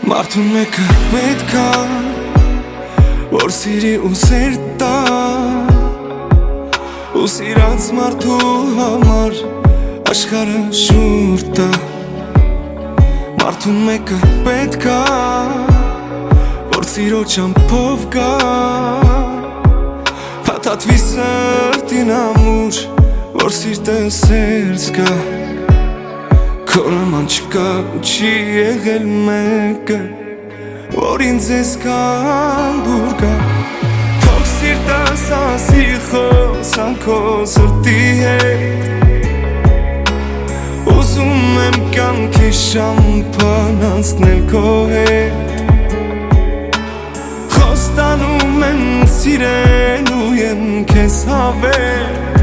Մարդուն մեկը պետք է, որ սիրի ու սեր տա, ու սիրած մարդու համար աշխարհը շուրջ տա։ Մարդուն մեկը պետք է, որ սիրո ճամփով գա, փաթաթվի սրտին ամուր, որ սիրտը սեր զգա։ Քո նման չկա ու չի եղել մեկը, որ ինձ էսքան դուր գա։ Թող սիրտս ասի խոսան քո սրտի հետ, ուզում եմ կյանքի շամփան անցնել քո հետ, խոստանում եմ սիրելու եմ քեզ հավերք,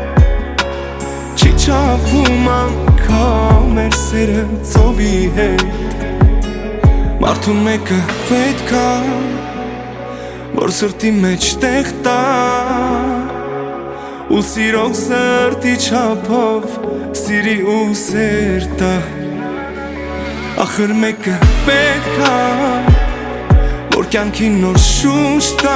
չի չափում անգամ մեր սերը ծովի հետ։ Մարդուն մեկը պետք է, որ սրտի մեջ տեղ տա, ու սիրող սրտի չափով սիրի ու սեր տա։ Ախր մեկը պետք է, որ կյանքին նոր շունչ տա,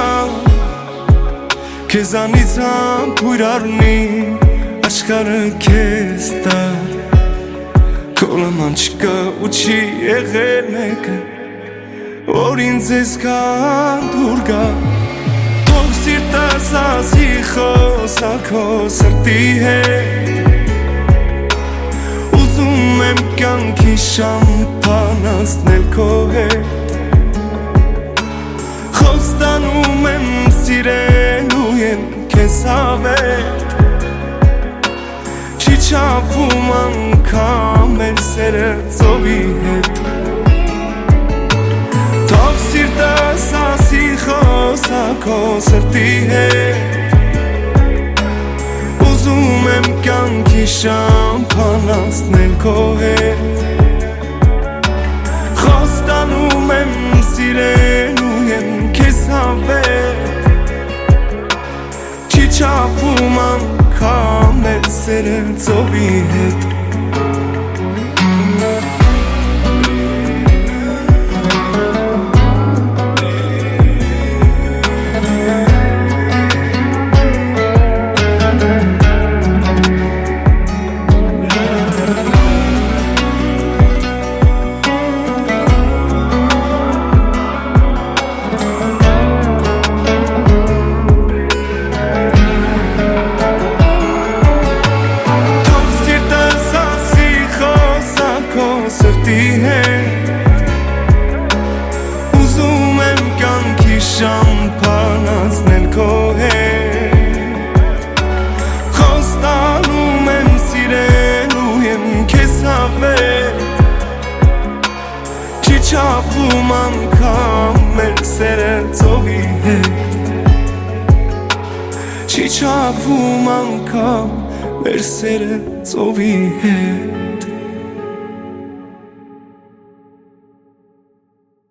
քեզանից համբույր առնի աշխարհը քեզ տա։ Քո նման չկա ու չի եղել մեկը, որ ինձ էսքան դուր գա։ Թող սիրտս ասի խոսա քո սրտի հետ, ուզում եմ կյանքի շամփան անցնել քո հետ, խոստանում եմ սիրելու եմ քեզ հավերք, չի չափում անգամ մեր սերը ծովի հետ։ Թող սիրտս ասի խոսա քո սրտի հետ, ուզում եմ կյանքի շամփան անցնել քո հետ, խոստանում եմ սիրելու եմ քեզ հավերք, չի չափում անգամ մեր սերը ծովի հետ։ Ուզում եմ կյանքի շամփան անցնել քո հետ, խոստանում եմ սիրելու եմ քեզ հավերք, չի չափում անգամ մեր սերը ծովի հետ, չի չափում անգամ մեր սերը ծովի հետ։